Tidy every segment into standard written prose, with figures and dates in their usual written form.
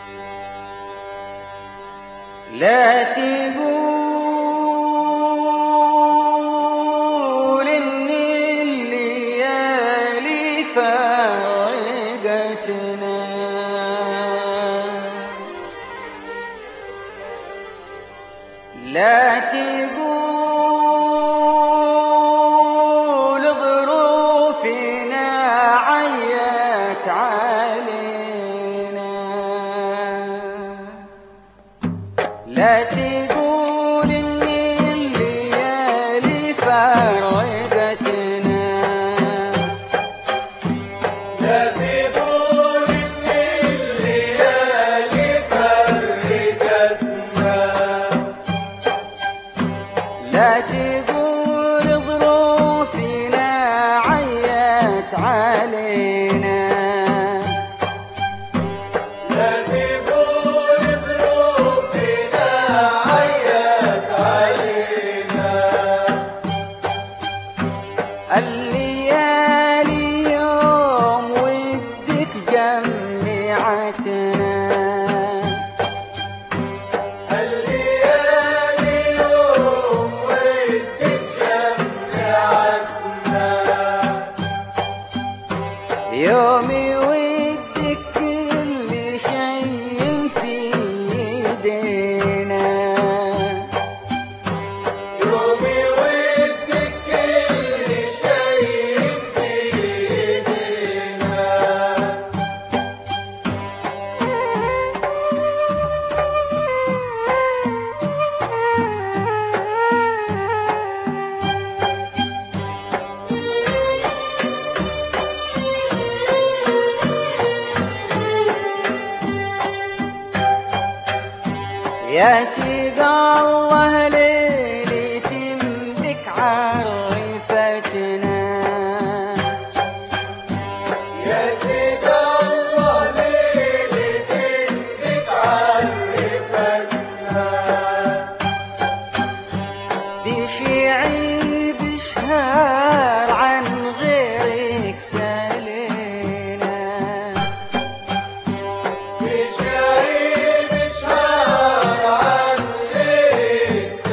لا تقول إن الليالي فارقتنا، لا تقول ظروفنا عيت علينا، لا تقول إن الليالي فارقتنا، لا تقول إن الليالي فرقتنا، لا تقول ظروفنا عيت علينا، لا تقول ظروفنا عيت علينا. الليالي يوم ودك جمعتنا، الليالي يوم ودك جمعتنا، يومي ودك كل شيء في ايدينا، يومي ودك كل شيء في ايدينا. يا سيد الله ليلة بك عرفتنا، يا سيد الله ليلة بك عرفتنا، في شيعي بشهار عن غيرك سالينا، في شعيب شهر عن غيرك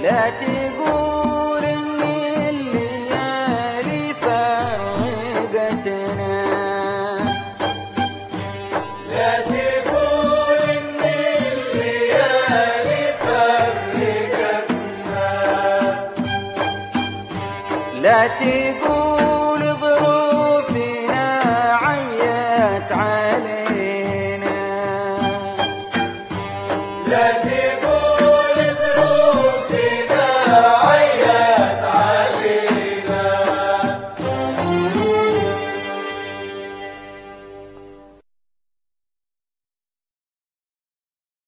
لا تقول إن الليالي فرقتنا، لا تقول إن الليالي فرقتنا، لا تقول ظروفنا عيت علينا، لا تقول